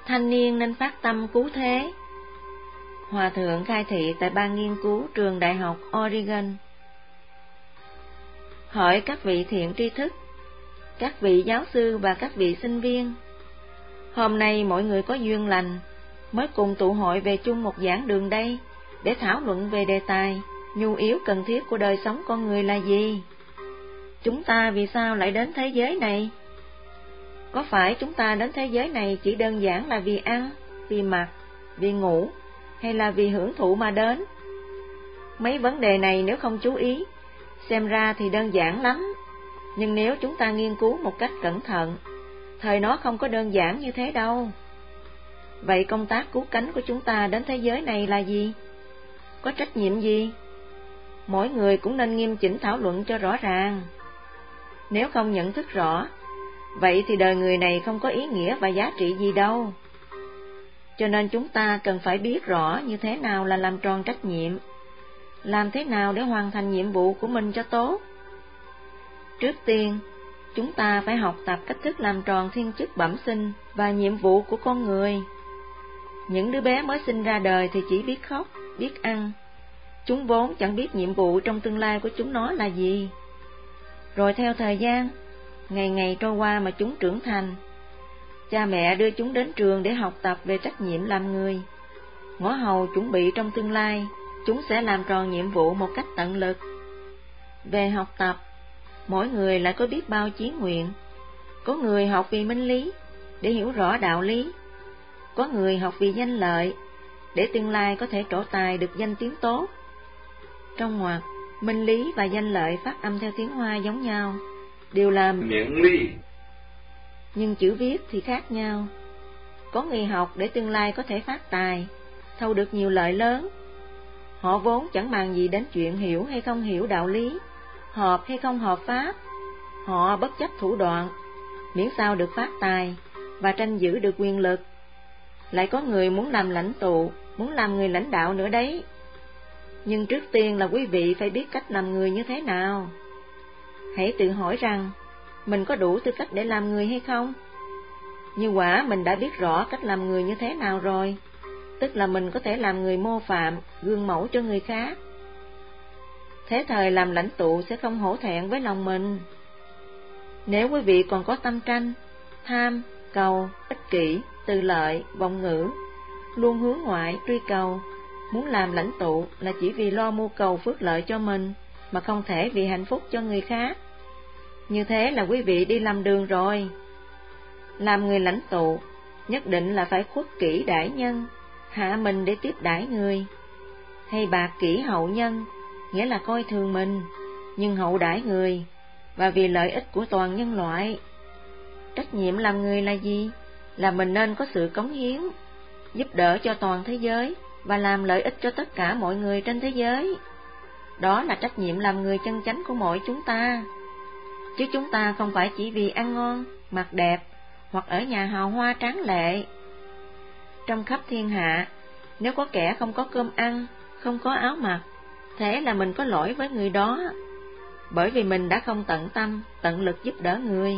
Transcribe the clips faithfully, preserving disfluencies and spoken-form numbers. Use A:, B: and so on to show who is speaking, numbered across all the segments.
A: Thanh niên nên phát tâm cứu thế. Hòa thượng khai thị tại ban nghiên cứu trường Đại học Oregon. Hỏi các vị thiện tri thức, các vị giáo sư và các vị sinh viên, hôm nay mọi người có duyên lành mới cùng tụ hội về chung một giảng đường đây để thảo luận về đề tài nhu yếu cần thiết của đời sống con người là gì? Chúng ta vì sao lại đến thế giới này? Có phải chúng ta đến thế giới này chỉ đơn giản là vì ăn, vì mặc, vì ngủ, hay là vì hưởng thụ mà đến? Mấy vấn đề này nếu không chú ý, xem ra thì đơn giản lắm, nhưng nếu chúng ta nghiên cứu một cách cẩn thận, thời nó không có đơn giản như thế đâu. Vậy công tác cứu cánh của chúng ta đến thế giới này là gì? Có trách nhiệm gì? Mỗi người cũng nên nghiêm chỉnh thảo luận cho rõ ràng. Nếu không nhận thức rõ, vậy thì đời người này không có ý nghĩa và giá trị gì đâu. Cho nên chúng ta cần phải biết rõ như thế nào là làm tròn trách nhiệm, làm thế nào để hoàn thành nhiệm vụ của mình cho tốt. Trước tiên, chúng ta phải học tập cách thức làm tròn thiên chức bẩm sinh và nhiệm vụ của con người. Những đứa bé mới sinh ra đời thì chỉ biết khóc, biết ăn. Chúng vốn chẳng biết nhiệm vụ trong tương lai của chúng nó là gì. Rồi theo thời gian, ngày ngày trôi qua mà chúng trưởng thành. Cha mẹ đưa chúng đến trường để học tập về trách nhiệm làm người. Ngõ hầu chuẩn bị trong tương lai, chúng sẽ làm tròn nhiệm vụ một cách tận lực. Về học tập, mỗi người lại có biết bao chí nguyện. Có người học vì minh lý, để hiểu rõ đạo lý. Có người học vì danh lợi, để tương lai có thể trổ tài được danh tiếng tốt. Trong ngoặc, minh lý và danh lợi phát âm theo tiếng Hoa giống nhau, đều là miệng ly, nhưng chữ viết thì khác nhau. Có người học để tương lai có thể phát tài, thâu được nhiều lợi lớn. Họ vốn chẳng màng gì đến chuyện hiểu hay không hiểu đạo lý, hợp hay không hợp pháp. Họ bất chấp thủ đoạn, miễn sao được phát tài và tranh giữ được quyền lực. Lại có người muốn làm lãnh tụ, muốn làm người lãnh đạo nữa đấy. Nhưng trước tiên là quý vị phải biết cách làm người như thế nào. Hãy tự hỏi rằng, mình có đủ tư cách để làm người hay không? Như quả mình đã biết rõ cách làm người như thế nào rồi, tức là mình có thể làm người mô phạm, gương mẫu cho người khác. Thế thời làm lãnh tụ sẽ không hổ thẹn với lòng mình. Nếu quý vị còn có tâm tranh, tham, cầu, ích kỷ, tư lợi, vọng ngữ, luôn hướng ngoại, truy cầu, muốn làm lãnh tụ là chỉ vì lo mưu cầu phước lợi cho mình, mà không thể vì hạnh phúc cho người khác. Như thế là quý vị đi lầm đường rồi. Làm người lãnh tụ, nhất định là phải khuất kỷ đãi nhân, hạ mình để tiếp đãi người. Hay bạc kỷ hậu nhân, nghĩa là coi thường mình, nhưng hậu đãi người, và vì lợi ích của toàn nhân loại. Trách nhiệm làm người là gì? Là mình nên có sự cống hiến, giúp đỡ cho toàn thế giới, và làm lợi ích cho tất cả mọi người trên thế giới. Đó là trách nhiệm làm người chân chánh của mỗi chúng ta. Chứ chúng ta không phải chỉ vì ăn ngon, mặc đẹp, hoặc ở nhà hào hoa tráng lệ. Trong khắp thiên hạ, nếu có kẻ không có cơm ăn, không có áo mặc, thế là mình có lỗi với người đó, bởi vì mình đã không tận tâm, tận lực giúp đỡ người.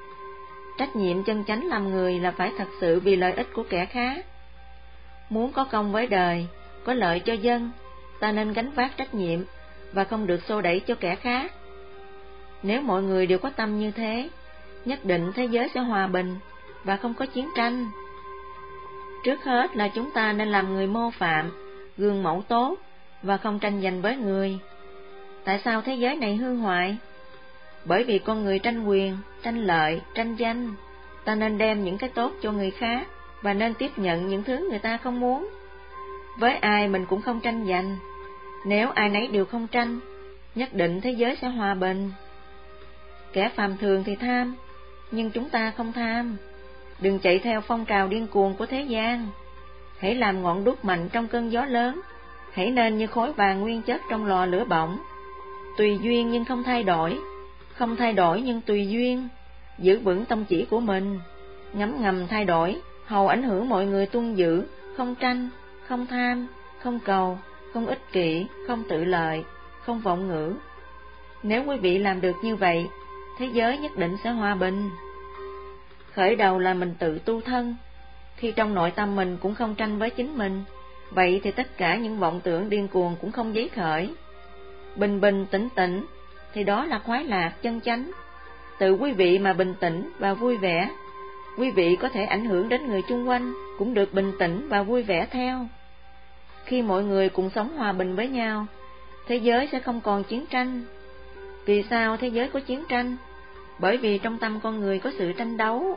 A: Trách nhiệm chân chánh làm người là phải thật sự vì lợi ích của kẻ khác. Muốn có công với đời, có lợi cho dân, ta nên gánh vác trách nhiệm và không được xô đẩy cho kẻ khác. Nếu mọi người đều có tâm như thế, nhất định thế giới sẽ hòa bình và không có chiến tranh. Trước hết là chúng ta nên làm người mô phạm, gương mẫu tốt và không tranh giành với người. Tại sao thế giới này hư hoại? Bởi vì con người tranh quyền, tranh lợi, tranh danh. Ta nên đem những cái tốt cho người khác và nên tiếp nhận những thứ người ta không muốn. Với ai mình cũng không tranh giành. Nếu ai nấy đều không tranh, nhất định thế giới sẽ hòa bình. Kẻ phàm thường thì tham, nhưng chúng ta không tham. Đừng chạy theo phong trào điên cuồng của thế gian. Hãy làm ngọn đuốc mạnh trong cơn gió lớn. Hãy nên như khối vàng nguyên chất trong lò lửa bỏng. Tùy duyên nhưng không thay đổi, không thay đổi nhưng tùy duyên. Giữ vững tâm chỉ của mình, ngấm ngầm thay đổi, hầu ảnh hưởng mọi người tuân giữ, không tranh, không tham, không cầu, không ích kỷ, không tự lợi, không vọng ngữ. Nếu quý vị làm được như vậy, thế giới nhất định sẽ hòa bình. Khởi đầu là mình tự tu thân, Khi trong nội tâm mình cũng không tranh với chính mình, vậy thì tất cả những vọng tưởng điên cuồng cũng không dấy khởi. Bình bình tĩnh tĩnh thì đó là khoái lạc chân chánh. Tự quý vị mà bình tĩnh và vui vẻ, quý vị có thể ảnh hưởng đến người chung quanh cũng được bình tĩnh và vui vẻ theo. Khi mọi người cùng sống hòa bình với nhau, thế giới sẽ không còn chiến tranh. Vì sao thế giới có chiến tranh? Bởi vì trong tâm con người có sự tranh đấu.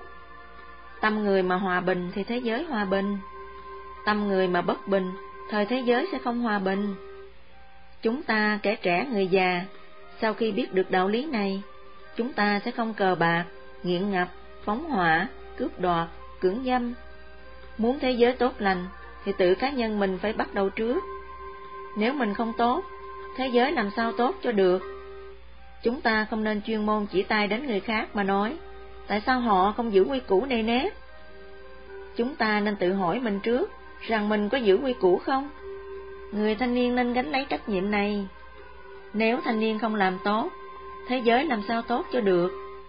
A: Tâm người mà hòa bình thì thế giới hòa bình. Tâm người mà bất bình, thời thế giới sẽ không hòa bình. Chúng ta, kẻ trẻ người già, sau khi biết được đạo lý này, chúng ta sẽ không cờ bạc, nghiện ngập, phóng hỏa, cướp đoạt, cưỡng dâm. Muốn thế giới tốt lành thì tự cá nhân mình phải bắt đầu trước. Nếu mình không tốt, thế giới làm sao tốt cho được? Chúng ta không nên chuyên môn chỉ tay đến người khác mà nói, tại sao họ không giữ quy củ này nếp? Chúng ta nên tự hỏi mình trước, rằng mình có giữ quy củ không? Người thanh niên nên gánh lấy trách nhiệm này. Nếu thanh niên không làm tốt, thế giới làm sao tốt cho được?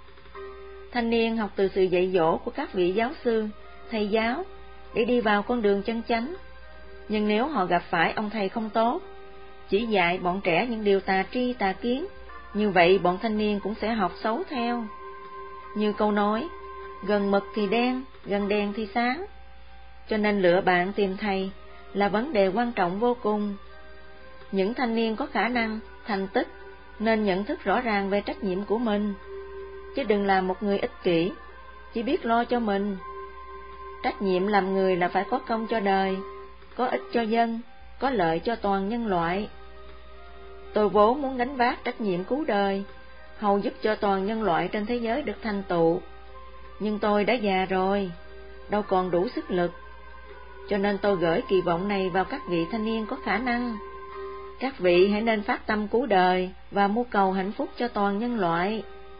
A: Thanh niên học từ sự dạy dỗ của các vị giáo sư, thầy giáo, để đi vào con đường chân chánh. Nhưng nếu họ gặp phải ông thầy không tốt, chỉ dạy bọn trẻ những điều tà tri tà kiến, như vậy bọn thanh niên cũng sẽ học xấu theo. Như câu nói, gần mực thì đen, gần đèn thì sáng. Cho nên lựa bạn tìm thầy là vấn đề quan trọng vô cùng. Những thanh niên có khả năng, thành tích nên nhận thức rõ ràng về trách nhiệm của mình, chứ đừng làm một người ích kỷ, chỉ biết lo cho mình. Trách nhiệm làm người là phải có công cho đời, có ích cho dân, có lợi cho toàn nhân loại. Tôi vốn muốn gánh vác trách nhiệm cứu đời, hầu giúp cho toàn nhân loại trên thế giới được thành tựu. Nhưng tôi đã già rồi, đâu còn đủ sức lực. Cho nên tôi gửi kỳ vọng này vào các vị thanh niên có khả năng. Các vị hãy nên phát tâm cứu đời và mưu cầu hạnh phúc cho toàn nhân loại.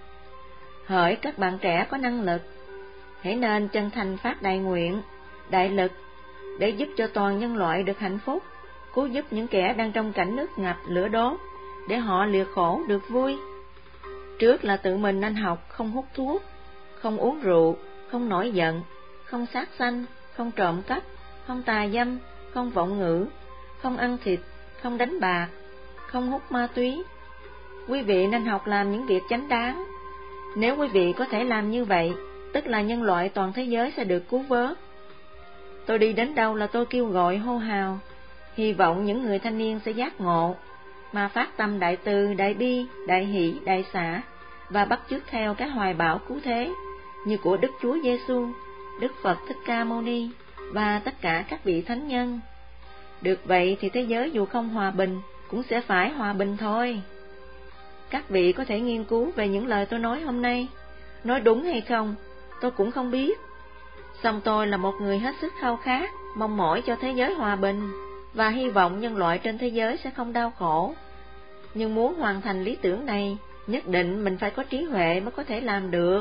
A: Hỡi các bạn trẻ có năng lực, hãy nên chân thành phát đại nguyện, đại lực để giúp cho toàn nhân loại được hạnh phúc, cứu giúp những kẻ đang trong cảnh nước ngập lửa đốt, để họ lìa khổ được vui. Trước là tự mình nên học không hút thuốc, không uống rượu, không nổi giận, không sát sanh, không trộm cắp, không tà dâm, không vọng ngữ, không ăn thịt, không đánh bạc, không hút ma túy. Quý vị nên học làm những việc chánh đáng. Nếu quý vị có thể làm như vậy, tức là nhân loại toàn thế giới sẽ được cứu vớt. Tôi đi đến đâu là tôi kêu gọi hô hào, hy vọng những người thanh niên sẽ giác ngộ, mà phát tâm đại từ, đại bi, đại hỷ, đại xả, và bắt chước theo các hoài bão cứu thế, như của Đức Chúa Giêsu, Đức Phật Thích Ca Mâu Ni, và tất cả các vị thánh nhân. Được vậy thì thế giới dù không hòa bình, cũng sẽ phải hòa bình thôi. Các vị có thể nghiên cứu về những lời tôi nói hôm nay. Nói đúng hay không, tôi cũng không biết. Song tôi là một người hết sức khao khát, mong mỏi cho thế giới hòa bình, và hy vọng nhân loại trên thế giới sẽ không đau khổ. Nhưng muốn hoàn thành lý tưởng này, nhất định mình phải có trí huệ mới có thể làm được.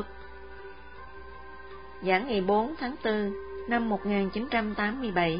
A: Giảng ngày bốn tháng tư năm một nghìn chín trăm tám mươi bảy.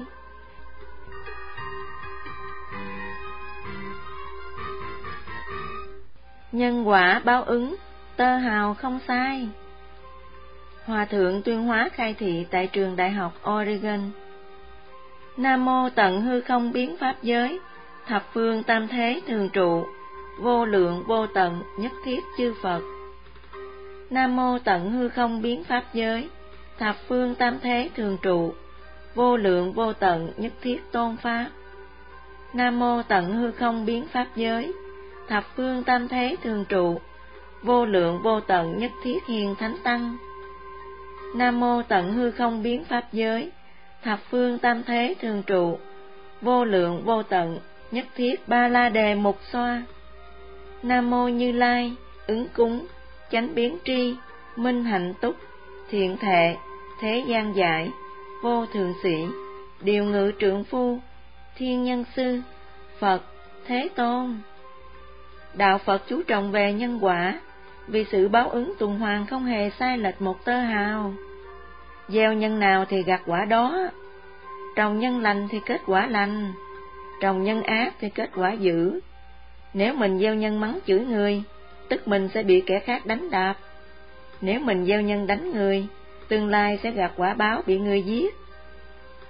A: Nhân quả báo ứng, tơ hào không sai. Hòa thượng Tuyên Hóa khai thị tại trường đại học Oregon. Nam mô tận hư không biến pháp giới, thập phương tam thế thường trụ, vô lượng vô tận nhất thiết chư Phật. Nam mô tận hư không biến pháp giới, thập phương tam thế thường trụ, vô lượng vô tận nhất thiết tôn pháp. Nam mô tận hư không biến pháp giới, thập phương tam thế thường trụ, vô lượng vô tận nhất thiết hiền thánh tăng. Nam mô tận hư không biến pháp giới, thập phương tam thế thường trụ, vô lượng vô tận nhất thiết ba la đề mục xoa. Nam mô Như Lai ứng cúng chánh biến tri, minh hạnh túc, thiện thệ, thế gian giải, vô thượng sĩ, điều ngự trượng phu, thiên nhân sư, Phật Thế Tôn. Đạo Phật chú trọng về nhân quả, vì sự báo ứng tuần hoàn không hề sai lệch một tơ hào. Gieo nhân nào thì gặt quả đó. Trồng nhân lành thì kết quả lành, trồng nhân ác thì kết quả dữ. Nếu mình gieo nhân mắng chửi người, tức mình sẽ bị kẻ khác đánh đạp. Nếu mình gieo nhân đánh người, tương lai sẽ gặt quả báo bị người giết.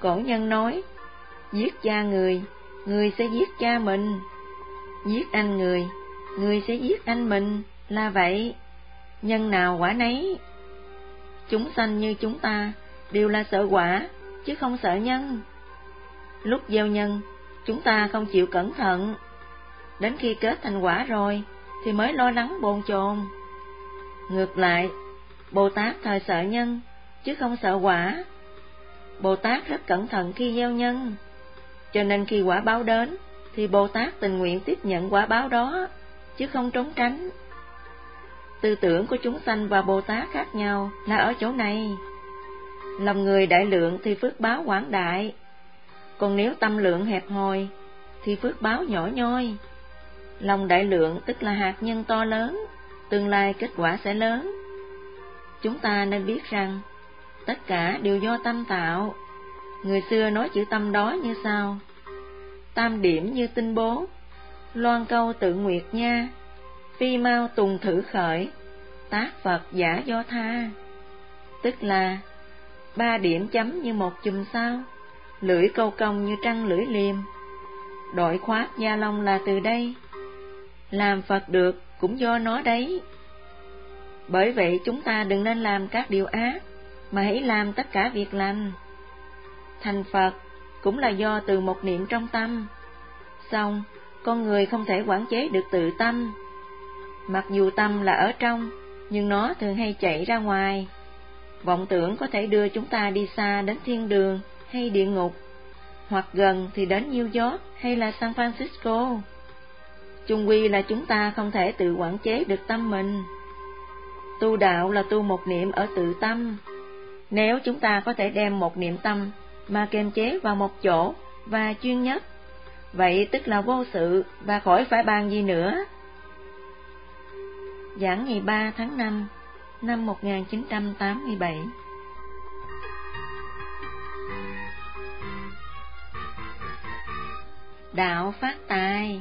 A: Cổ nhân nói, giết cha người, người sẽ giết cha mình. Giết anh người, người sẽ giết anh mình, là vậy. Nhân nào quả nấy. Chúng sanh như chúng ta đều là sợ quả, chứ không sợ nhân. Lúc gieo nhân, chúng ta không chịu cẩn thận. Đến khi kết thành quả rồi, thì mới lo lắng bồn chồn. Ngược lại, Bồ Tát thời sợ nhân, chứ không sợ quả. Bồ Tát rất cẩn thận khi gieo nhân, cho nên khi quả báo đến, thì Bồ Tát tình nguyện tiếp nhận quả báo đó, chứ không trốn tránh. Tư tưởng của chúng sanh và Bồ Tát khác nhau là ở chỗ này. Lòng người đại lượng thì phước báo quảng đại, còn nếu tâm lượng hẹp hòi thì phước báo nhỏ nhoi. Lòng đại lượng tức là hạt nhân to lớn, tương lai kết quả sẽ lớn. Chúng ta nên biết rằng tất cả đều do tâm tạo. Người xưa nói chữ tâm đó như sau: tam điểm như tinh bố, loan câu tự nguyệt nha, phi mau tùng thử khởi, tác Phật giả do tha. Tức là ba điểm chấm như một chùm sao, lưỡi câu cong như trăng lưỡi liềm. Đội khoác gia long là từ đây, làm Phật được cũng do nó đấy. Bởi vậy chúng ta đừng nên làm các điều ác, mà hãy làm tất cả việc lành. Thành Phật cũng là do từ một niệm trong tâm. Xong, con người không thể quản chế được tự tâm. Mặc dù tâm là ở trong, nhưng nó thường hay chạy ra ngoài. Vọng tưởng có thể đưa chúng ta đi xa đến thiên đường hay địa ngục, hoặc gần thì đến New York hay là San Francisco. Chung quy là chúng ta không thể tự quản chế được tâm mình. Tu đạo là tu một niệm ở tự tâm. Nếu chúng ta có thể đem một niệm tâm mà kiềm chế vào một chỗ và chuyên nhất, vậy tức là vô sự và khỏi phải bàn gì nữa. Giảng ngày ba tháng năm năm một nghìn chín trăm tám mươi bảy. Đạo phát tài.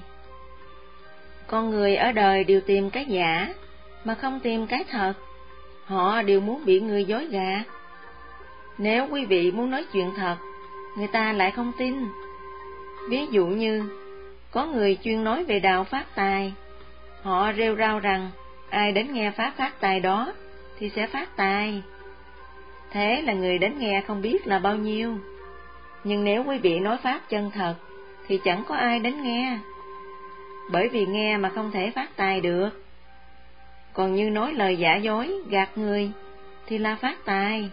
A: Con người ở đời đều tìm cái giả, mà không tìm cái thật. Họ đều muốn bị người dối gạt. Nếu quý vị muốn nói chuyện thật, người ta lại không tin. Ví dụ như, có người chuyên nói về đạo phát tài. Họ rêu rao rằng, ai đến nghe pháp phát tài đó, thì sẽ phát tài. Thế là người đến nghe không biết là bao nhiêu. Nhưng nếu quý vị nói pháp chân thật, thì chẳng có ai đến nghe. Bởi vì nghe mà không thể phát tài được. Còn như nói lời giả dối, gạt người, thì là phát tài.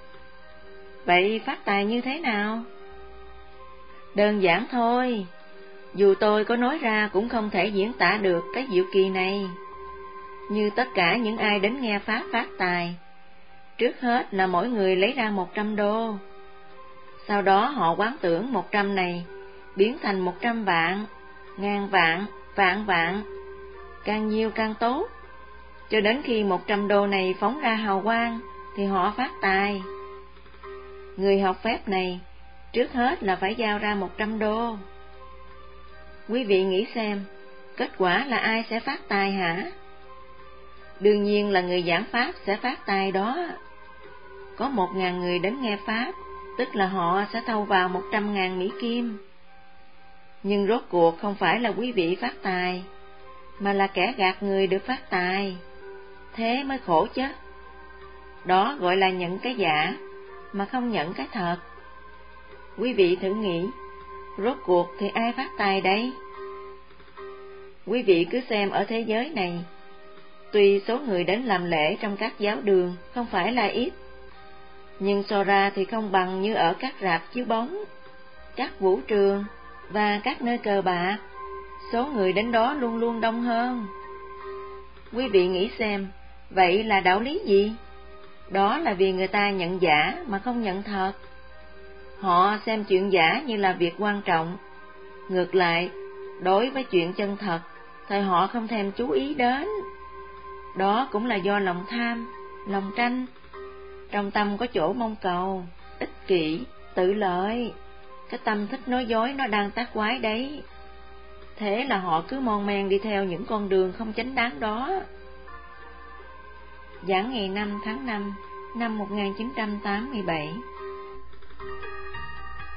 A: Vậy phát tài như thế nào? Đơn giản thôi. Dù tôi có nói ra cũng không thể diễn tả được cái diệu kỳ này. Như tất cả những ai đến nghe pháp phát tài, trước hết là mỗi người lấy ra một trăm đô. Sau đó họ quán tưởng một trăm này biến thành một trăm vạn, ngàn vạn, vạn vạn, càng nhiều càng tốt. Cho đến khi một trăm đô này phóng ra hào quang, thì họ phát tài. Người học phép này, trước hết là phải giao ra một trăm đô. Quý vị nghĩ xem, kết quả là ai sẽ phát tài hả? Đương nhiên là người giảng pháp sẽ phát tài đó. Có một ngàn người đến nghe pháp, tức là họ sẽ thâu vào một trăm ngàn Mỹ Kim. Nhưng rốt cuộc không phải là quý vị phát tài, mà là kẻ gạt người được phát tài. Thế mới khổ chứ. Đó gọi là nhận cái giả, mà không nhận cái thật. Quý vị thử nghĩ, rốt cuộc thì ai phát tài đây? Quý vị cứ xem ở thế giới này, tuy số người đến làm lễ trong các giáo đường không phải là ít, nhưng so ra thì không bằng như ở các rạp chiếu bóng, các vũ trường và các nơi cờ bạc. Số người đến đó luôn luôn đông hơn. Quý vị nghĩ xem, vậy là đạo lý gì? Đó là vì người ta nhận giả mà không nhận thật. Họ xem chuyện giả như là việc quan trọng. Ngược lại, đối với chuyện chân thật thì họ không thèm chú ý đến. Đó cũng là do lòng tham, lòng tranh. Trong tâm có chỗ mong cầu, ích kỷ, tự lợi. Cái tâm thích nói dối nó đang tác quái đấy. Thế là họ cứ mon men đi theo những con đường không chánh đáng đó. Giảng ngày năm tháng năm năm một nghìn chín trăm tám mươi bảy.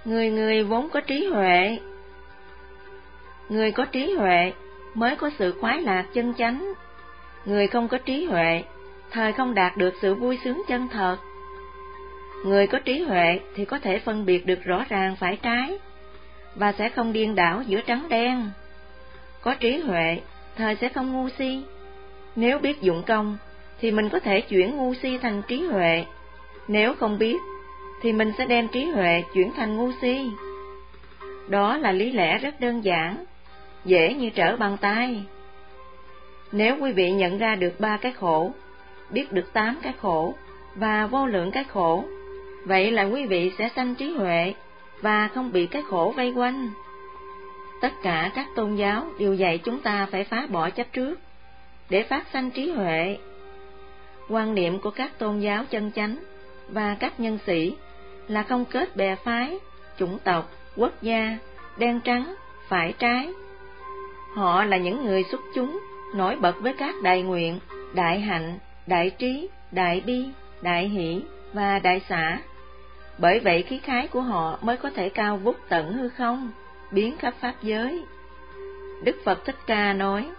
A: Người người vốn có trí huệ. Người có trí huệ mới có sự khoái lạc chân chánh. Người không có trí huệ thời không đạt được sự vui sướng chân thật. Người có trí huệ thì có thể phân biệt được rõ ràng phải trái, và sẽ không điên đảo giữa trắng đen. Có trí huệ thời sẽ không ngu si. Nếu biết dụng công thì mình có thể chuyển ngu si thành trí huệ. Nếu không biết thì mình sẽ đem trí huệ chuyển thành ngu si. Đó là lý lẽ rất đơn giản, dễ như trở bàn tay. Nếu quý vị nhận ra được ba cái khổ, biết được tám cái khổ và vô lượng cái khổ, vậy là quý vị sẽ sanh trí huệ và không bị cái khổ vây quanh. Tất cả các tôn giáo đều dạy chúng ta phải phá bỏ chấp trước để phát sanh trí huệ. Quan niệm của các tôn giáo chân chánh và các nhân sĩ là không kết bè phái, chủng tộc, quốc gia, đen trắng, phải trái. Họ là những người xuất chúng, nổi bật với các đại nguyện, đại hạnh, đại trí, đại bi, đại hỷ và đại xả. Bởi vậy khí khái của họ mới có thể cao vút tận hư không, biến khắp pháp giới. Đức Phật Thích Ca nói: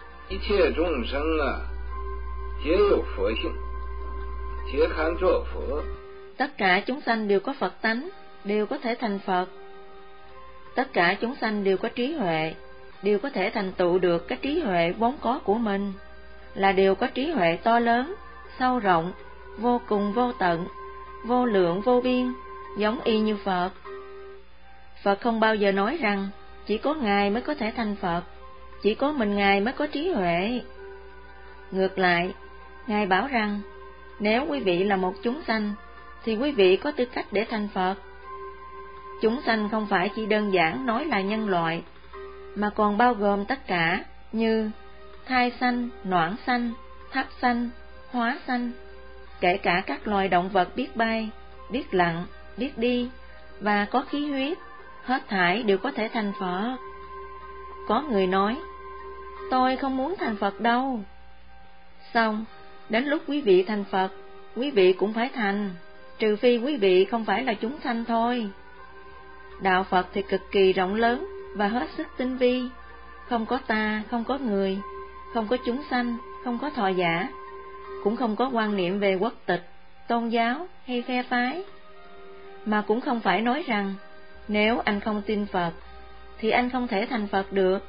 A: tất cả chúng sanh đều có Phật tánh, đều có thể thành Phật. Tất cả chúng sanh đều có trí huệ, đều có thể thành tựu được cái trí huệ vốn có của mình, là đều có trí huệ to lớn, sâu rộng, vô cùng vô tận, vô lượng vô biên, giống y như Phật. Phật không bao giờ nói rằng chỉ có Ngài mới có thể thành Phật, chỉ có mình Ngài mới có trí huệ. Ngược lại, Ngài bảo rằng nếu quý vị là một chúng sanh thì quý vị có tư cách để thành Phật. Chúng sanh không phải chỉ đơn giản nói là nhân loại, mà còn bao gồm tất cả như thai sanh, noãn sanh, tháp sanh, hóa sanh, kể cả các loài động vật biết bay, biết lặn, biết đi và có khí huyết, hết thảy đều có thể thành Phật. Có người nói: tôi không muốn thành Phật đâu. Xong, đến lúc quý vị thành Phật, quý vị cũng phải thành, trừ phi quý vị không phải là chúng sanh thôi. Đạo Phật thì cực kỳ rộng lớn và hết sức tinh vi, không có ta, không có người, không có chúng sanh, không có thọ giả, cũng không có quan niệm về quốc tịch, tôn giáo hay phe phái. Mà cũng không phải nói rằng nếu anh không tin Phật thì anh không thể thành Phật được.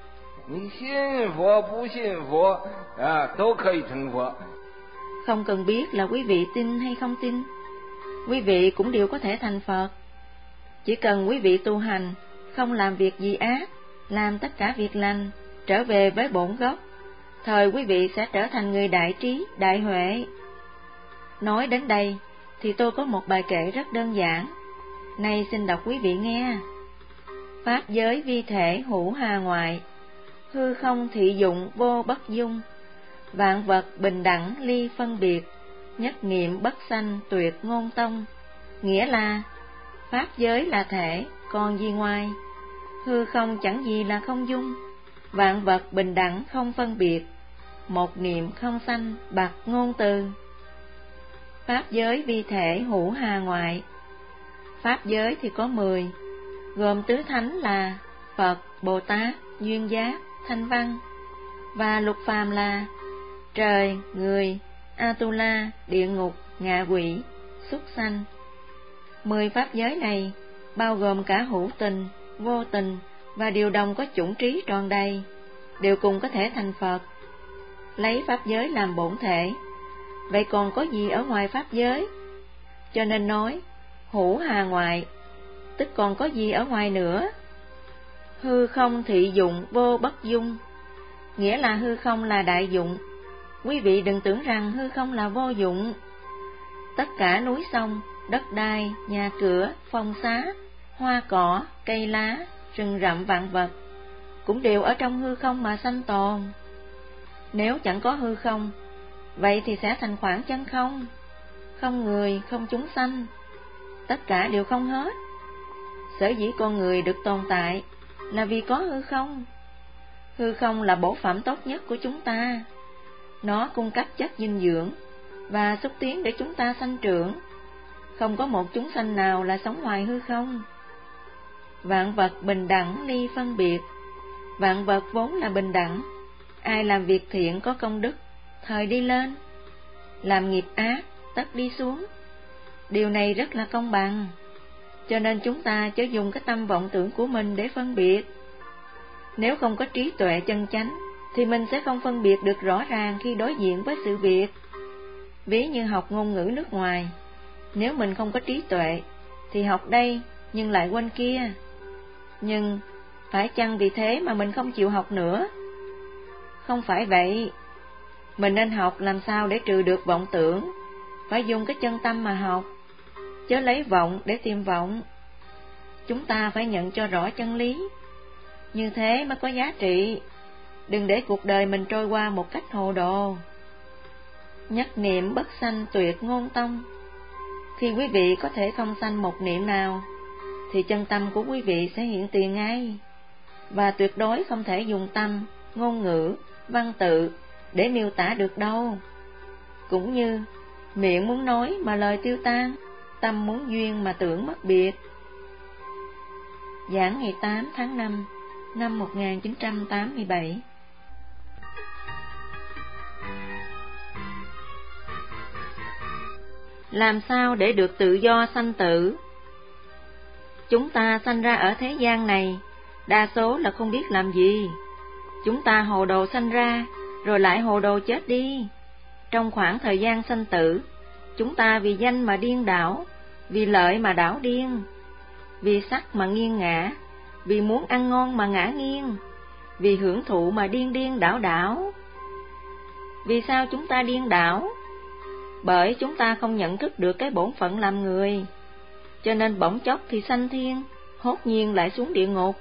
A: Không cần biết là quý vị tin hay không tin, quý vị cũng đều có thể thành Phật. Chỉ cần quý vị tu hành, không làm việc gì ác, làm tất cả việc lành, trở về với bổn gốc, thời quý vị sẽ trở thành người đại trí, đại huệ. Nói đến đây thì tôi có một bài kệ rất đơn giản, nay xin đọc quý vị nghe. Pháp giới vi thể hữu hà ngoại, hư không thị dụng vô bất dung, vạn vật bình đẳng ly phân biệt, nhất niệm bất sanh tuyệt ngôn tông. Nghĩa là pháp giới là thể, còn gì ngoài, hư không chẳng gì là không dung, vạn vật bình đẳng không phân biệt, một niệm không sanh bạc ngôn từ. Pháp giới vi thể hữu hà ngoại. Pháp giới thì có mười, gồm tứ thánh là Phật, Bồ Tát, Duyên Giác, Thanh Văn, và lục phàm là trời, người, Atula, địa ngục, ngạ quỷ, súc sanh. Mười pháp giới này bao gồm cả hữu tình, vô tình và điều đồng có chủng trí tròn đầy, đều cùng có thể thành Phật. Lấy pháp giới làm bổn thể, vậy còn có gì ở ngoài pháp giới? Cho nên nói hữu hà ngoại, tức còn có gì ở ngoài nữa. Hư không thị dụng vô bất dung, nghĩa là hư không là đại dụng. Quý vị đừng tưởng rằng hư không là vô dụng. Tất cả núi sông, đất đai, nhà cửa, phong xá, hoa cỏ, cây lá, rừng rậm vạn vật cũng đều ở trong hư không mà sanh tồn. Nếu chẳng có hư không, vậy thì sẽ thành khoảng chân không, không người, không chúng sanh, tất cả đều không hết. Sở dĩ con người được tồn tại là vì có hư không. Hư không là bổ phẩm tốt nhất của chúng ta. Nó cung cấp chất dinh dưỡng và xúc tiến để chúng ta sanh trưởng. Không có một chúng sanh nào là sống ngoài hư không. Vạn vật bình đẳng ly phân biệt. Vạn vật vốn là bình đẳng. Ai làm việc thiện có công đức, thời đi lên. Làm nghiệp ác, tất đi xuống. Điều này rất là công bằng. Cho nên chúng ta chớ dùng cái tâm vọng tưởng của mình để phân biệt. Nếu không có trí tuệ chân chánh, thì mình sẽ không phân biệt được rõ ràng khi đối diện với sự việc. Ví như học ngôn ngữ nước ngoài, nếu mình không có trí tuệ, thì học đây nhưng lại quên kia. Nhưng phải chăng vì thế mà mình không chịu học nữa? Không phải vậy. Mình nên học làm sao để trừ được vọng tưởng, phải dùng cái chân tâm mà học, chớ lấy vọng để tìm vọng. Chúng ta phải nhận cho rõ chân lý, như thế mới có giá trị. Đừng để cuộc đời mình trôi qua một cách hồ đồ. Nhất niệm bất sanh tuyệt ngôn tông. Khi quý vị có thể không sanh một niệm nào, thì chân tâm của quý vị sẽ hiện tiền ngay, và tuyệt đối không thể dùng tâm, ngôn ngữ, văn tự để miêu tả được đâu. Cũng như miệng muốn nói mà lời tiêu tan, tâm muốn duyên mà tưởng mất biệt. Giảng ngày tám tháng năm năm một nghìn chín trăm tám mươi bảy. Làm sao để được tự do sanh tử? Chúng ta sanh ra ở thế gian này, đa số là không biết làm gì. Chúng ta hồ đồ sanh ra, rồi lại hồ đồ chết đi. Trong khoảng thời gian sanh tử, chúng ta vì danh mà điên đảo, vì lợi mà đảo điên, vì sắc mà nghiêng ngã, vì muốn ăn ngon mà ngã nghiêng, vì hưởng thụ mà điên điên đảo đảo. Vì sao chúng ta điên đảo? Bởi chúng ta không nhận thức được cái bổn phận làm người, cho nên bỗng chốc thì sanh thiên, hốt nhiên lại xuống địa ngục.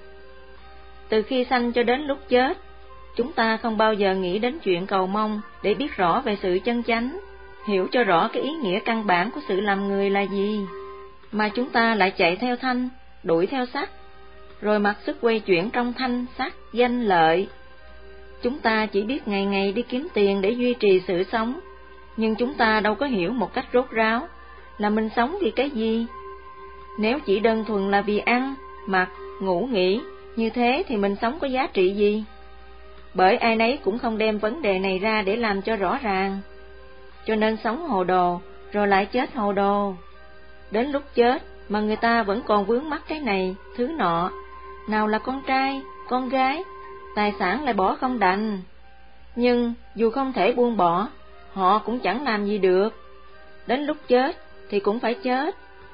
A: Từ khi sanh cho đến lúc chết, chúng ta không bao giờ nghĩ đến chuyện cầu mong để biết rõ về sự chân chánh, hiểu cho rõ cái ý nghĩa căn bản của sự làm người là gì, mà chúng ta lại chạy theo thanh, đuổi theo sắc, rồi mặc sức quay chuyển trong thanh, sắc, danh, lợi. Chúng ta chỉ biết ngày ngày đi kiếm tiền để duy trì sự sống, nhưng chúng ta đâu có hiểu một cách rốt ráo là mình sống vì cái gì. Nếu chỉ đơn thuần là vì ăn, mặc, ngủ nghỉ, như thế thì mình sống có giá trị gì? Bởi ai nấy cũng không đem vấn đề này ra để làm cho rõ ràng. Cho nên sống hồ đồ, rồi lại chết hồ đồ. Đến lúc chết mà người ta vẫn còn vướng mắc cái này, thứ nọ, nào là con trai, con gái, tài sản lại bỏ không đành. Nhưng dù không thể buông bỏ, họ cũng chẳng làm gì được. Đến lúc chết thì cũng phải chết.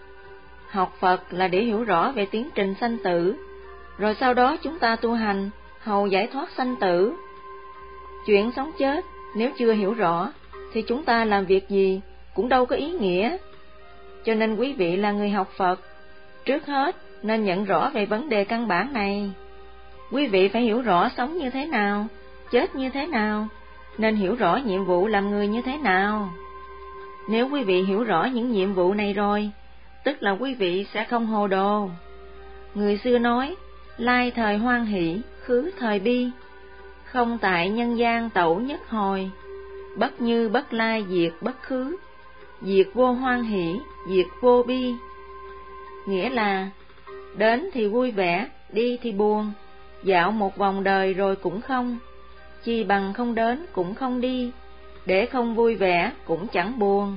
A: Học Phật là để hiểu rõ về tiến trình sanh tử, rồi sau đó chúng ta tu hành, hầu giải thoát sanh tử. Chuyện sống chết, nếu chưa hiểu rõ, thì chúng ta làm việc gì cũng đâu có ý nghĩa. Cho nên quý vị là người học Phật, trước hết nên nhận rõ về vấn đề căn bản này. Quý vị phải hiểu rõ sống như thế nào, chết như thế nào, nên hiểu rõ nhiệm vụ làm người như thế nào. Nếu quý vị hiểu rõ những nhiệm vụ này rồi, tức là quý vị sẽ không hồ đồ. Người xưa nói, lai thời hoan hỷ, khứ thời bi, không tại nhân gian tẩu nhất hồi, bất như bất lai diệt bất khứ, diệt vô hoan hỷ, diệt vô bi. Nghĩa là, đến thì vui vẻ, đi thì buồn, dạo một vòng đời rồi cũng không, chi bằng không đến cũng không đi, để không vui vẻ cũng chẳng buồn.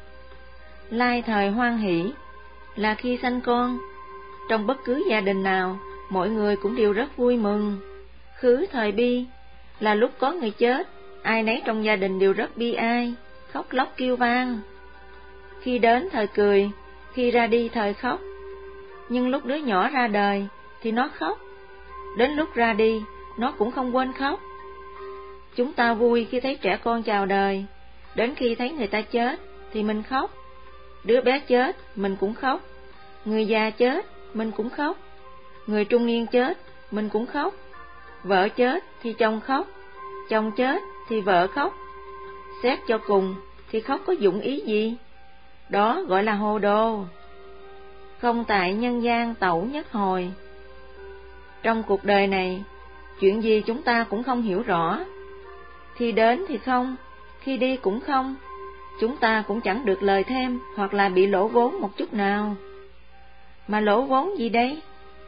A: Lai thời hoan hỷ là khi sanh con, trong bất cứ gia đình nào, mọi người cũng đều rất vui mừng. Khứ thời bi là lúc có người chết, ai nấy trong gia đình đều rất bi ai, khóc lóc kêu vang. Khi đến thời cười, khi ra đi thời khóc. Nhưng lúc đứa nhỏ ra đời thì nó khóc, đến lúc ra đi nó cũng không quên khóc. Chúng ta vui khi thấy trẻ con chào đời, đến khi thấy người ta chết thì mình khóc. Đứa bé chết mình cũng khóc, người già chết mình cũng khóc, người trung niên chết mình cũng khóc, vợ chết thì chồng khóc, chồng chết thì vợ khóc. Xét cho cùng thì khóc có dụng ý gì? Đó gọi là hồ đồ. Không tại nhân gian tẩu nhất hồi. Trong cuộc đời này, chuyện gì chúng ta cũng không hiểu rõ. Khi đến thì không, khi đi cũng không, chúng ta cũng chẳng được lời thêm hoặc là bị lỗ vốn một chút nào. Mà lỗ vốn gì đây?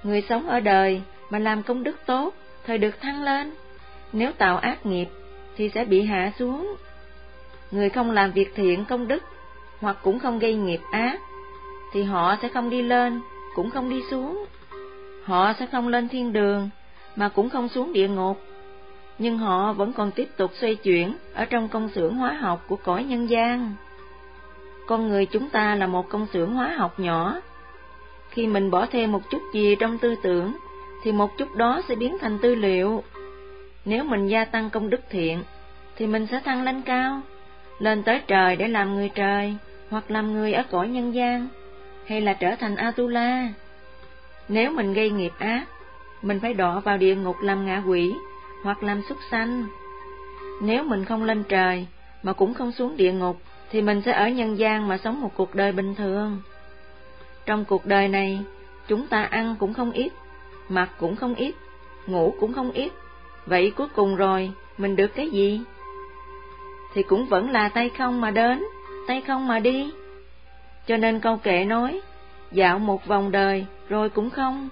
A: Người sống ở đời mà làm công đức tốt thời được thăng lên, nếu tạo ác nghiệp thì sẽ bị hạ xuống. Người không làm việc thiện công đức hoặc cũng không gây nghiệp ác thì họ sẽ không đi lên cũng không đi xuống. Họ sẽ không lên thiên đường mà cũng không xuống địa ngục, nhưng họ vẫn còn tiếp tục xoay chuyển ở trong công xưởng hóa học của cõi nhân gian. Con người chúng ta là một công xưởng hóa học nhỏ. Khi mình bỏ thêm một chút gì trong tư tưởng thì một chút đó sẽ biến thành tư liệu. Nếu mình gia tăng công đức thiện thì mình sẽ thăng lên cao, lên tới trời để làm người trời, hoặc làm người ở cõi nhân gian, hay là trở thành Atula. Nếu mình gây nghiệp ác, mình phải đọa vào địa ngục làm ngạ quỷ hoặc làm súc sanh. Nếu mình không lên trời mà cũng không xuống địa ngục thì mình sẽ ở nhân gian mà sống một cuộc đời bình thường. Trong cuộc đời này, chúng ta ăn cũng không ít, mặc cũng không ít, ngủ cũng không ít. Vậy cuối cùng rồi, mình được cái gì? Thì cũng vẫn là tay không mà đến, tay không mà đi. Cho nên câu kệ nói, dạo một vòng đời rồi cũng không.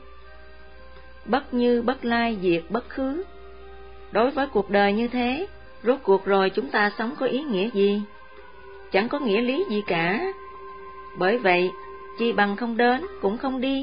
A: Bất như bất lai diệt bất khứ. Đối với cuộc đời như thế, rốt cuộc rồi chúng ta sống có ý nghĩa gì? Chẳng có nghĩa lý gì cả. Bởi vậy, chi bằng không đến cũng không đi.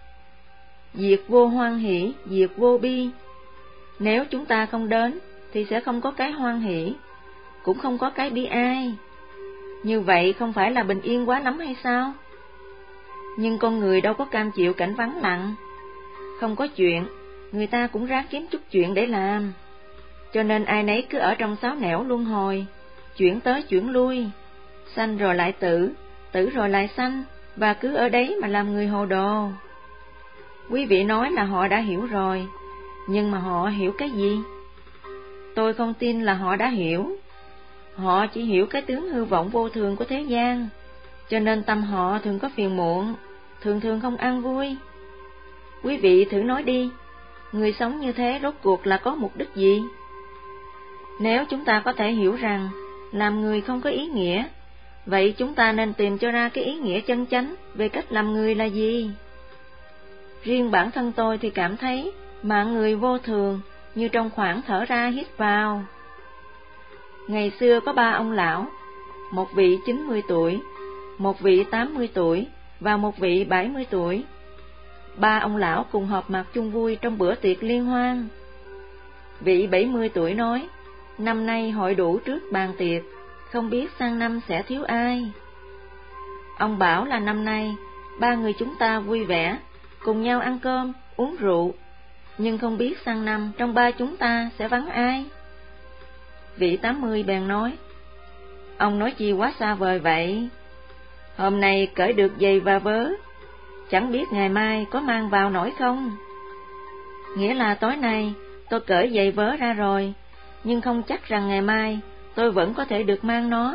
A: Diệt vô hoan hỷ, diệt vô bi. Nếu chúng ta không đến thì sẽ không có cái hoan hỷ, cũng không có cái bi ai. Như vậy không phải là bình yên quá lắm hay sao? Nhưng con người đâu có cam chịu cảnh vắng lặng. Không có chuyện, người ta cũng ráng kiếm chút chuyện để làm. Cho nên ai nấy cứ ở trong sáu nẻo luân hồi, chuyển tới chuyển lui, sanh rồi lại tử, tử rồi lại sanh, và cứ ở đấy mà làm người hồ đồ. Quý vị nói là họ đã hiểu rồi, nhưng mà họ hiểu cái gì? Tôi không tin là họ đã hiểu. Họ chỉ hiểu cái tướng hư vọng vô thường của thế gian, cho nên tâm họ thường có phiền muộn, thường thường không an vui. Quý vị thử nói đi, người sống như thế rốt cuộc là có mục đích gì? Nếu chúng ta có thể hiểu rằng làm người không có ý nghĩa, vậy chúng ta nên tìm cho ra cái ý nghĩa chân chánh về cách làm người là gì? Riêng bản thân tôi thì cảm thấy mạng người vô thường như trong khoảng thở ra hít vào. Ngày xưa có ba ông lão, một vị chín mươi tuổi, một vị tám mươi tuổi và một vị bảy mươi tuổi. Ba ông lão cùng họp mặt chung vui trong bữa tiệc liên hoan. Vị bảy mươi tuổi nói, năm nay hội đủ trước bàn tiệc, không biết sang năm sẽ thiếu ai. Ông bảo là năm nay, ba người chúng ta vui vẻ, cùng nhau ăn cơm, uống rượu, nhưng không biết sang năm trong ba chúng ta sẽ vắng ai. Vị tám mươi bèn nói, ông nói chi quá xa vời vậy? Hôm nay cởi được giày và vớ, chẳng biết ngày mai có mang vào nổi không? Nghĩa là tối nay tôi cởi giày vớ ra rồi, nhưng không chắc rằng ngày mai tôi vẫn có thể được mang nó.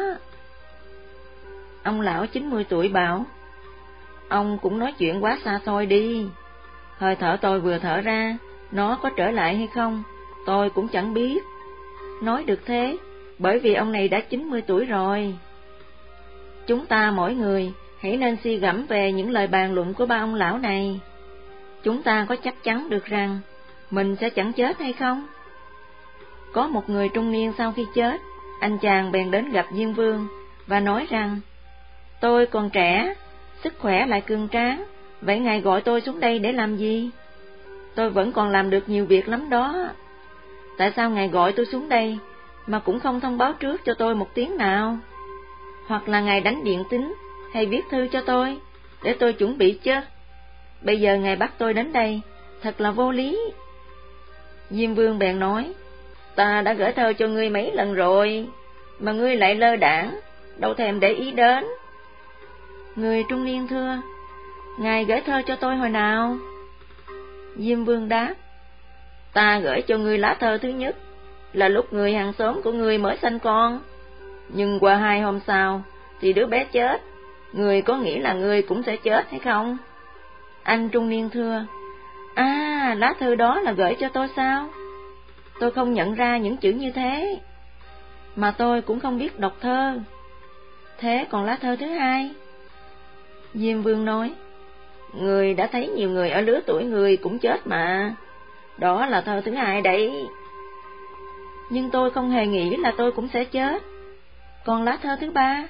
A: Ông lão chín mươi tuổi bảo, ông cũng nói chuyện quá xa thôi đi. Hơi thở tôi vừa thở ra, nó có trở lại hay không, tôi cũng chẳng biết. Nói được thế, bởi vì ông này đã chín mươi tuổi rồi. Chúng ta mỗi người hãy nên suy gẫm về những lời bàn luận của ba ông lão này. Chúng ta có chắc chắn được rằng mình sẽ chẳng chết hay không? Có một người trung niên sau khi chết, anh chàng bèn đến gặp Diêm Vương và nói rằng, tôi còn trẻ, sức khỏe lại cường tráng, vậy ngài gọi tôi xuống đây để làm gì? Tôi vẫn còn làm được nhiều việc lắm đó. Tại sao ngài gọi tôi xuống đây mà cũng không thông báo trước cho tôi một tiếng nào? Hoặc là ngài đánh điện tín hay viết thư cho tôi, để tôi chuẩn bị chứ? Bây giờ ngài bắt tôi đến đây, thật là vô lý. Diêm Vương bèn nói, ta đã gửi thơ cho ngươi mấy lần rồi, mà ngươi lại lơ đãng, đâu thèm để ý đến. Người trung niên thưa, ngài gửi thơ cho tôi hồi nào? Diêm Vương đáp, ta gửi cho ngươi lá thơ thứ nhất là lúc người hàng xóm của ngươi mới sanh con, nhưng qua hai hôm sau thì đứa bé chết. Ngươi có nghĩ là ngươi cũng sẽ chết hay không? Anh trung niên thưa, à, lá thư đó là gửi cho tôi sao? Tôi không nhận ra những chữ như thế, mà tôi cũng không biết đọc thơ. Thế còn lá thơ thứ hai? Diêm Vương nói, Người đã thấy nhiều người ở lứa tuổi người cũng chết mà. Đó là thơ thứ hai đấy. Nhưng tôi không hề nghĩ là tôi cũng sẽ chết. Còn lá thơ thứ ba?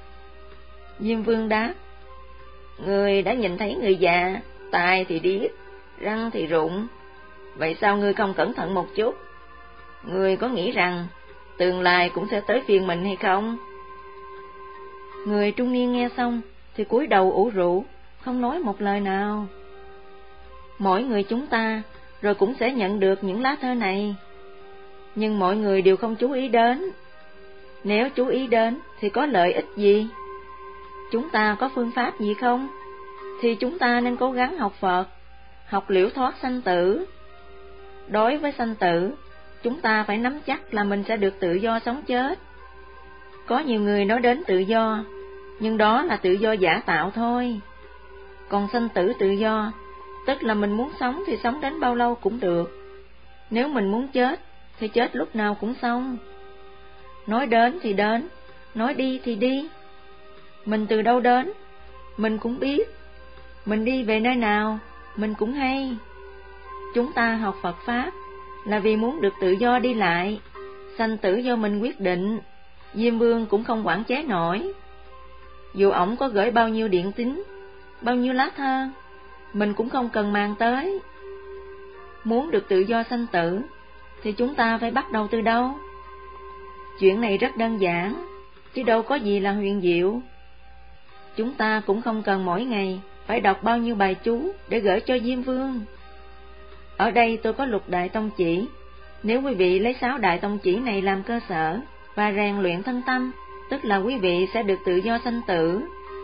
A: Diêm Vương đáp: Người đã nhìn thấy người già, tai thì điếc, răng thì rụng. Vậy sao ngươi không cẩn thận một chút? Ngươi có nghĩ rằng tương lai cũng sẽ tới phiên mình hay không? Người trung niên nghe xong thì cúi đầu ủ rũ, không nói một lời nào. Mỗi người chúng ta rồi cũng sẽ nhận được những lá thơ này, nhưng mọi người đều không chú ý đến. Nếu chú ý đến thì có lợi ích gì? Chúng ta có phương pháp gì không? Thì chúng ta nên cố gắng học Phật, học liễu thoát sanh tử. Đối với sanh tử, chúng ta phải nắm chắc là mình sẽ được tự do sống chết. Có nhiều người nói đến tự do, nhưng đó là tự do giả tạo thôi. Còn sanh tử tự do, tức là mình muốn sống thì sống đến bao lâu cũng được. Nếu mình muốn chết, thì chết lúc nào cũng xong. Nói đến thì đến, nói đi thì đi. Mình từ đâu đến, mình cũng biết. Mình đi về nơi nào, mình cũng hay. Chúng ta học Phật Pháp là vì muốn được tự do đi lại. Sanh tử do mình quyết định, Diêm Vương cũng không quản chế nổi. Dù ổng có gửi bao nhiêu điện tín, bao nhiêu lá thơ, mình cũng không cần màng tới. Muốn được tự do sanh tử, thì chúng ta phải bắt đầu từ đâu? Chuyện này rất đơn giản, chứ đâu có gì là huyền diệu. Chúng ta cũng không cần mỗi ngày phải đọc bao nhiêu bài chú để gửi cho Diêm Vương. Ở đây tôi có lục đại tông chỉ. Nếu quý vị lấy sáu đại tông chỉ này làm cơ sở và rèn luyện thân tâm, tức là quý vị sẽ được tự do sanh tử.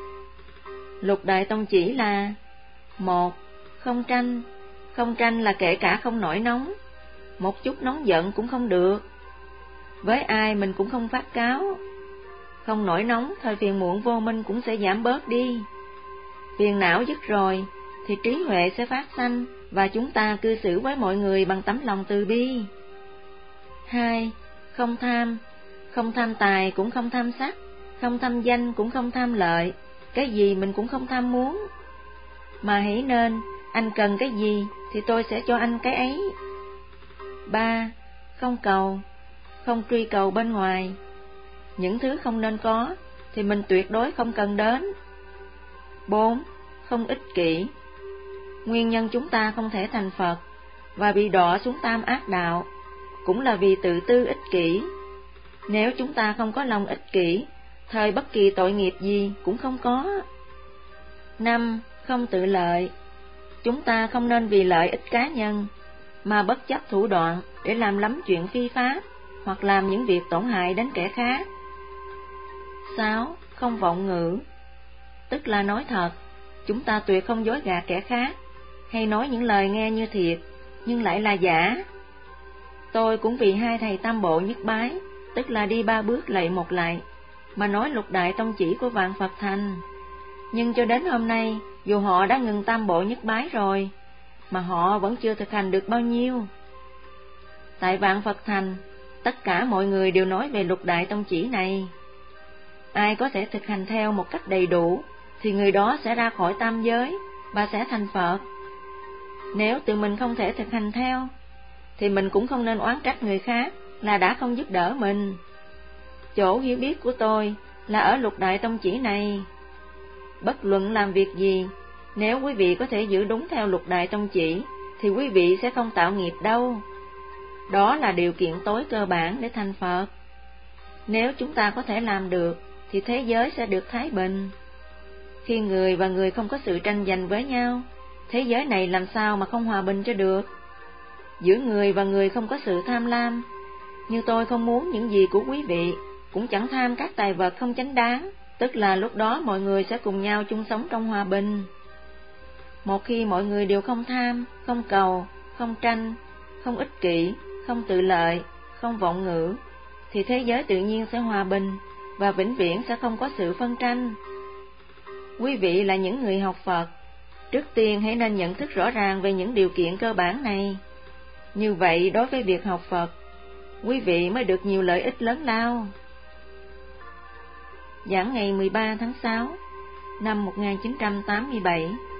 A: Lục đại tông chỉ là: một. Không tranh. Không tranh là kể cả không nổi nóng, một chút nóng giận cũng không được. Với ai mình cũng không phát cáo. Không nổi nóng, thời phiền muộn vô minh cũng sẽ giảm bớt đi. Phiền não dứt rồi thì trí huệ sẽ phát sanh, và chúng ta cư xử với mọi người bằng tấm lòng từ bi. Hai. Không tham. Không tham tài cũng không tham sắc, không tham danh cũng không tham lợi, cái gì mình cũng không tham muốn. Mà hãy nên, anh cần cái gì thì tôi sẽ cho anh cái ấy. Ba. Không cầu. Không truy cầu bên ngoài. Những thứ không nên có thì mình tuyệt đối không cần đến. Bốn. Không ích kỷ. Nguyên nhân chúng ta không thể thành Phật và bị đọa xuống tam ác đạo cũng là vì tự tư ích kỷ. Nếu chúng ta không có lòng ích kỷ, thời bất kỳ tội nghiệp gì cũng không có. Năm. Không tự lợi. Chúng ta không nên vì lợi ích cá nhân mà bất chấp thủ đoạn để làm lắm chuyện phi pháp hoặc làm những việc tổn hại đến kẻ khác. Sáu. Không vọng ngữ. Tức là nói thật, chúng ta tuyệt không dối gạt kẻ khác, hay nói những lời nghe như thiệt nhưng lại là giả. Tôi cũng vì hai thầy tam bộ nhất bái, tức là đi ba bước lạy một lạy, mà nói lục đại tông chỉ của vạn Phật thành. Nhưng cho đến hôm nay, dù họ đã ngừng tam bộ nhất bái rồi, mà họ vẫn chưa thực hành được bao nhiêu. Tại vạn Phật thành, tất cả mọi người đều nói về lục đại tông chỉ này. Ai có thể thực hành theo một cách đầy đủ, thì người đó sẽ ra khỏi tam giới và sẽ thành Phật. Nếu tự mình không thể thực hành theo, thì mình cũng không nên oán trách người khác là đã không giúp đỡ mình. Chỗ hiểu biết của tôi là ở lục đại tông chỉ này. Bất luận làm việc gì, nếu quý vị có thể giữ đúng theo lục đại tông chỉ, thì quý vị sẽ không tạo nghiệp đâu. Đó là điều kiện tối cơ bản để thành Phật. Nếu chúng ta có thể làm được, thì thế giới sẽ được thái bình. Khi người và người không có sự tranh giành với nhau, thế giới này làm sao mà không hòa bình cho được? Giữa người và người không có sự tham lam. Như tôi không muốn những gì của quý vị, cũng chẳng tham các tài vật không chánh đáng, tức là lúc đó mọi người sẽ cùng nhau chung sống trong hòa bình. Một khi mọi người đều không tham, không cầu, không tranh, không ích kỷ, không tự lợi, không vọng ngữ, thì thế giới tự nhiên sẽ hòa bình và vĩnh viễn sẽ không có sự phân tranh. Quý vị là những người học Phật, trước tiên hãy nên nhận thức rõ ràng về những điều kiện cơ bản này. Như vậy đối với việc học Phật, quý vị mới được nhiều lợi ích lớn lao. Giảng ngày mười ba tháng sáu năm một nghìn chín trăm tám mươi bảy.